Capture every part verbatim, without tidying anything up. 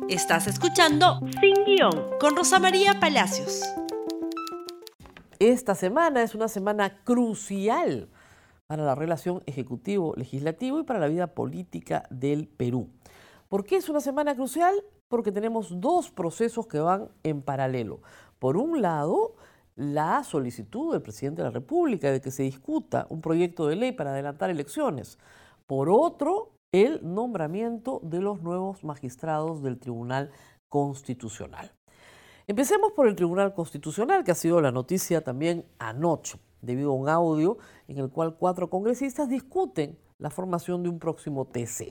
Estás escuchando Sin Guión con Rosa María Palacios. Esta semana es una semana crucial para la relación ejecutivo-legislativo y para la vida política del Perú. ¿Por qué es una semana crucial? Porque tenemos dos procesos que van en paralelo. Por un lado, la solicitud del presidente de la República de que se discuta un proyecto de ley para adelantar elecciones. Por otro, el nombramiento de los nuevos magistrados del Tribunal Constitucional. Empecemos por el Tribunal Constitucional, que ha sido la noticia también anoche, debido a un audio en el cual cuatro congresistas discuten la formación de un próximo T C.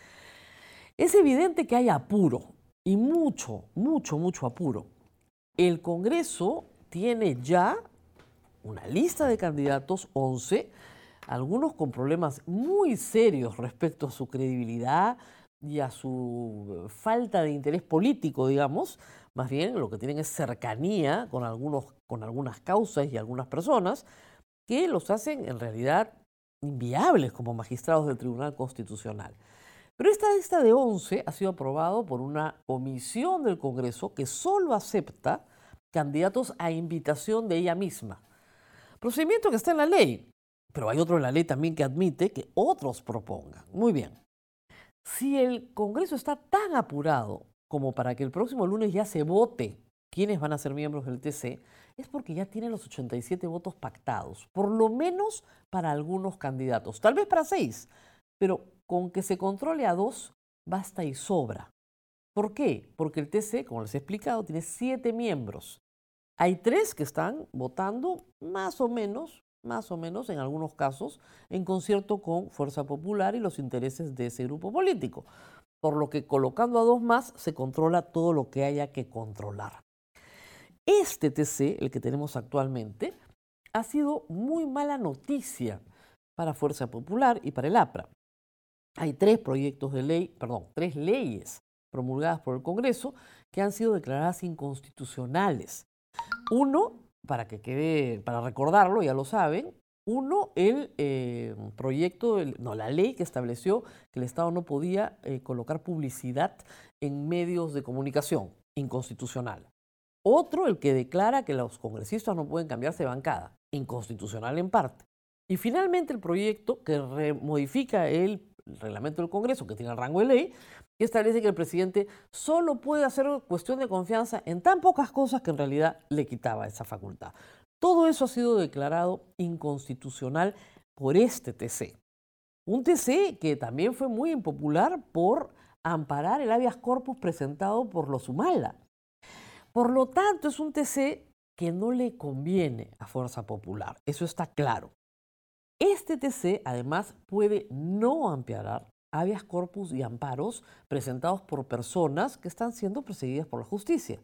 Es evidente que hay apuro, y mucho, mucho, mucho apuro. El Congreso tiene ya una lista de candidatos, once, algunos con problemas muy serios respecto a su credibilidad y a su falta de interés político, digamos. Más bien lo que tienen es cercanía con, algunos, con algunas causas y algunas personas que los hacen en realidad inviables como magistrados del Tribunal Constitucional. Pero esta lista de once ha sido aprobado por una comisión del Congreso que solo acepta candidatos a invitación de ella misma. Procedimiento que está en la ley, pero hay otro en la ley también que admite que otros propongan. Muy bien. Si el Congreso está tan apurado como para que el próximo lunes ya se vote quiénes van a ser miembros del T C, es porque ya tiene los ochenta y siete votos pactados, por lo menos para algunos candidatos, tal vez para seis, pero con que se controle a dos basta y sobra. ¿Por qué? Porque el T C, como les he explicado, tiene siete miembros. Hay tres que están votando más o menos, más o menos en algunos casos, en concierto con Fuerza Popular y los intereses de ese grupo político. Por lo que colocando a dos más se controla todo lo que haya que controlar. Este T C, el que tenemos actualmente, ha sido muy mala noticia para Fuerza Popular y para el A P R A. Hay tres proyectos de ley, perdón, tres leyes promulgadas por el Congreso que han sido declaradas inconstitucionales. Uno, para que quede, para recordarlo, ya lo saben, uno, el eh, proyecto, el, no, la ley que estableció que el Estado no podía eh, colocar publicidad en medios de comunicación, inconstitucional. Otro, el que declara que los congresistas no pueden cambiarse de bancada, inconstitucional en parte. Y finalmente el proyecto que modifica el reglamento del Congreso, que tiene el rango de ley, y establece que el presidente solo puede hacer cuestión de confianza en tan pocas cosas que en realidad le quitaba esa facultad. Todo eso ha sido declarado inconstitucional por este T C. Un T C que también fue muy impopular por amparar el habeas corpus presentado por los Humala. Por lo tanto, es un T C que no le conviene a Fuerza Popular. Eso está claro. Este T C, además, puede no amparar habeas corpus y amparos presentados por personas que están siendo perseguidas por la justicia.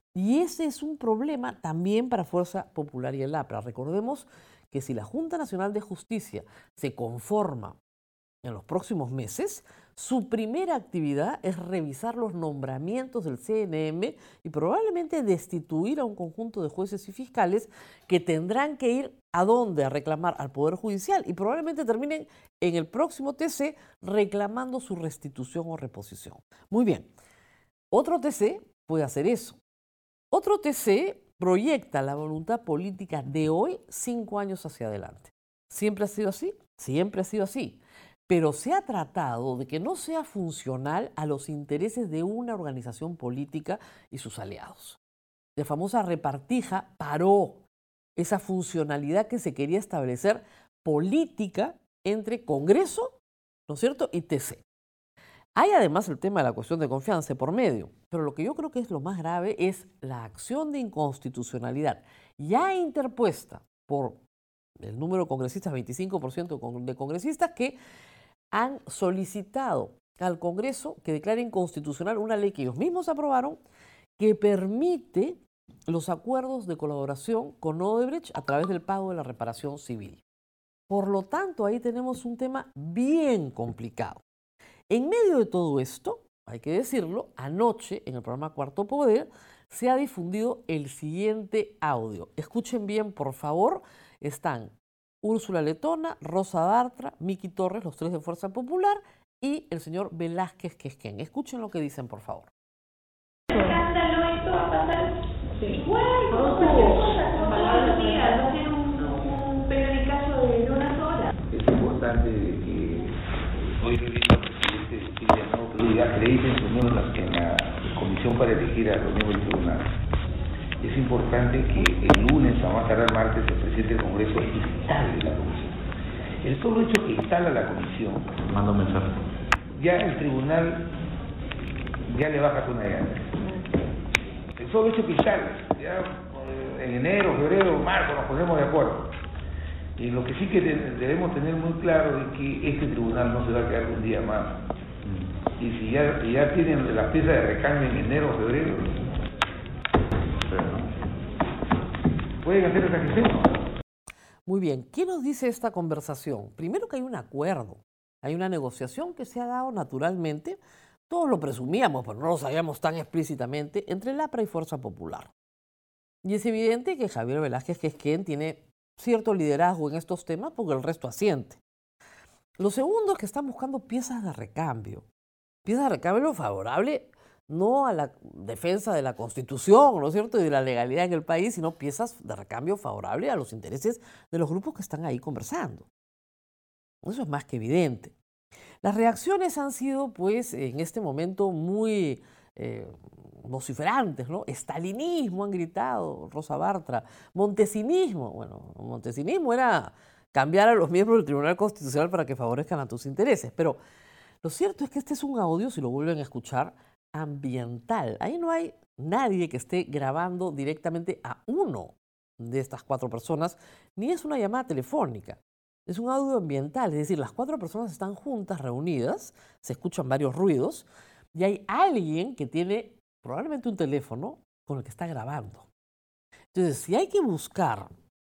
Y ese es un problema también para Fuerza Popular y el A P R A. Recordemos que si la Junta Nacional de Justicia se conforma en los próximos meses, su primera actividad es revisar los nombramientos del C N M y probablemente destituir a un conjunto de jueces y fiscales que tendrán que ir a dónde, a reclamar al Poder Judicial y probablemente terminen en el próximo T C reclamando su restitución o reposición. Muy bien, otro T C puede hacer eso. Otro T C proyecta la voluntad política de hoy cinco años hacia adelante. ¿Siempre ha sido así? Siempre ha sido así. Pero se ha tratado de que no sea funcional a los intereses de una organización política y sus aliados. La famosa repartija paró esa funcionalidad que se quería establecer política entre Congreso, ¿no es cierto?, y T C. Hay además el tema de la cuestión de confianza por medio, pero lo que yo creo que es lo más grave es la acción de inconstitucionalidad ya interpuesta por el número de congresistas, veinticinco por ciento de congresistas que han solicitado al Congreso que declare inconstitucional una ley que ellos mismos aprobaron que permite los acuerdos de colaboración con Odebrecht a través del pago de la reparación civil. Por lo tanto, ahí tenemos un tema bien complicado. En medio de todo esto, hay que decirlo, anoche en el programa Cuarto Poder se ha difundido el siguiente audio. Escuchen bien, por favor. Están Úrsula Letona, Rosa Bartra, Miki Torres, los tres de Fuerza Popular, y el señor Velázquez Quesquén. Escuchen lo que dicen, por favor. Sí. Bueno, cualquier cosa, como todos los días, no tiene un, un periodicazo de una sola. Es importante que hoy he visto al presidente que llamó Perú y acredite en su número en la, en la comisión para elegir a los miembros del tribunal. Es importante que el lunes, a más tardar martes, el presidente del Congreso instale la comisión. El solo hecho que instala la comisión, mando un mensaje, ya el tribunal ya le baja una llanta. El solo hecho que instale, ya eh, en enero, febrero, marzo nos ponemos de acuerdo. Y lo que sí que debemos tener muy claro es que este tribunal no se va a quedar un día más. Y si ya, si ya tienen las piezas de recambio en enero o febrero, pueden hacer esa gestión. Muy bien, ¿qué nos dice esta conversación? Primero que hay un acuerdo, hay una negociación que se ha dado naturalmente, todos lo presumíamos, pero no lo sabíamos tan explícitamente, entre el APRA y Fuerza Popular. Y es evidente que Javier Velázquez Quesquén tiene cierto liderazgo en estos temas porque el resto asiente. Lo segundo es que están buscando piezas de recambio, piezas de recambio favorable no a la defensa de la Constitución, ¿no es cierto?, y de la legalidad en el país, sino piezas de recambio favorable a los intereses de los grupos que están ahí conversando. Eso es más que evidente. Las reacciones han sido, pues, en este momento muy eh, vociferantes, ¿no? Estalinismo, han gritado Rosa Bartra. Montesinismo. Bueno, montesinismo era cambiar a los miembros del Tribunal Constitucional para que favorezcan a tus intereses. Pero lo cierto es que este es un audio, si lo vuelven a escuchar, ambiental. Ahí no hay nadie que esté grabando directamente a uno de estas cuatro personas, ni es una llamada telefónica. Es un audio ambiental, es decir, las cuatro personas están juntas, reunidas, se escuchan varios ruidos, y hay alguien que tiene probablemente un teléfono con el que está grabando. Entonces, si hay que buscar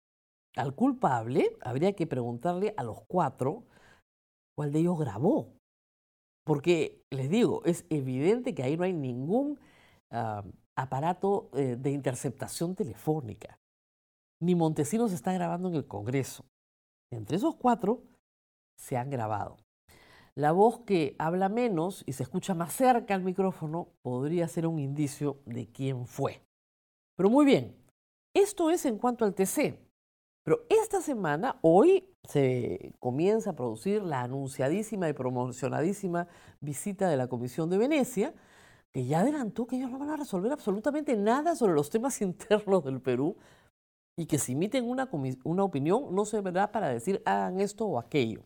al culpable, habría que preguntarle a los cuatro cuál de ellos grabó. Porque, les digo, es evidente que ahí no hay ningún uh, aparato eh, de interceptación telefónica. Ni Montesinos está grabando en el Congreso. Entre esos cuatro se han grabado. La voz que habla menos y se escucha más cerca al micrófono podría ser un indicio de quién fue. Pero muy bien, esto es en cuanto al T C. Pero esta semana, hoy, se comienza a producir la anunciadísima y promocionadísima visita de la Comisión de Venecia, que ya adelantó que ellos no van a resolver absolutamente nada sobre los temas internos del Perú y que si emiten una, una opinión no se verá para decir hagan esto o aquello.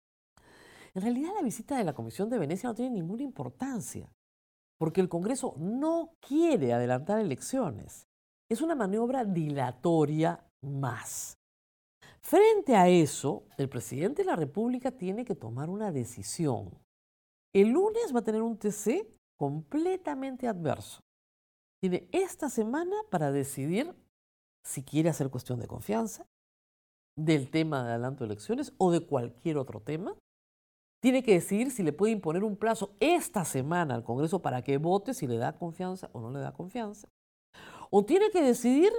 En realidad la visita de la Comisión de Venecia no tiene ninguna importancia, porque el Congreso no quiere adelantar elecciones. Es una maniobra dilatoria más. Frente a eso, el presidente de la República tiene que tomar una decisión. El lunes va a tener un T C completamente adverso. Tiene esta semana para decidir si quiere hacer cuestión de confianza, del tema de adelanto de elecciones o de cualquier otro tema. Tiene que decidir si le puede imponer un plazo esta semana al Congreso para que vote si le da confianza o no le da confianza. O tiene que decidir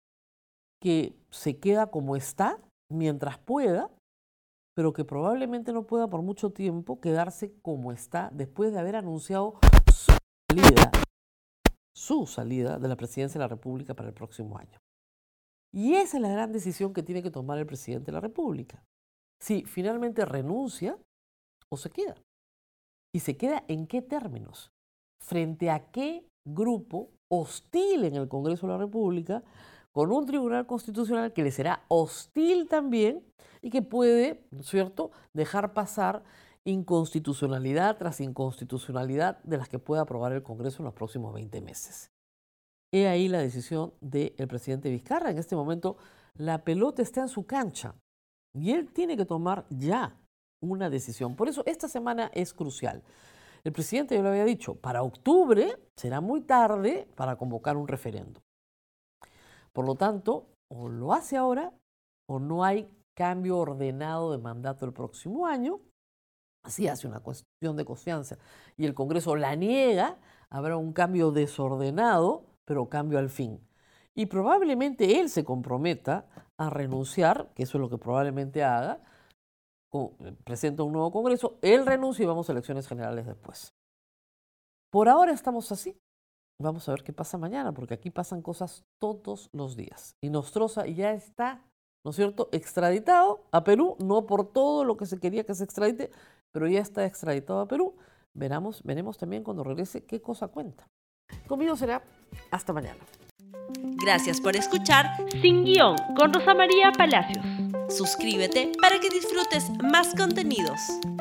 que se queda como está mientras pueda, pero que probablemente no pueda por mucho tiempo quedarse como está después de haber anunciado su salida, su salida de la presidencia de la República para el próximo año. Y esa es la gran decisión que tiene que tomar el presidente de la República. Si finalmente renuncia o se queda. ¿Y se queda en qué términos? ¿Frente a qué grupo hostil en el Congreso de la República, con un tribunal constitucional que le será hostil también y que puede, ¿no es cierto?, dejar pasar inconstitucionalidad tras inconstitucionalidad de las que pueda aprobar el Congreso en los próximos veinte meses? He ahí la decisión del presidente Vizcarra. En este momento la pelota está en su cancha y él tiene que tomar ya una decisión. Por eso esta semana es crucial. El presidente ya lo había dicho, para octubre será muy tarde para convocar un referéndum. Por lo tanto, o lo hace ahora o no hay cambio ordenado de mandato el próximo año. Así hace una cuestión de confianza y el Congreso la niega, habrá un cambio desordenado, pero cambio al fin. Y probablemente él se comprometa a renunciar, que eso es lo que probablemente haga, presenta un nuevo Congreso, él renuncia y vamos a elecciones generales después. Por ahora estamos así. vamos a ver qué pasa mañana, porque aquí pasan cosas todos los días. Y Nostroza ya está, ¿no es cierto?, extraditado a Perú, no por todo lo que se quería que se extradite, pero ya está extraditado a Perú. Veremos, veremos también cuando regrese qué cosa cuenta. Conmigo será hasta mañana. Gracias por escuchar Sin Guión con Rosa María Palacios. Suscríbete para que disfrutes más contenidos.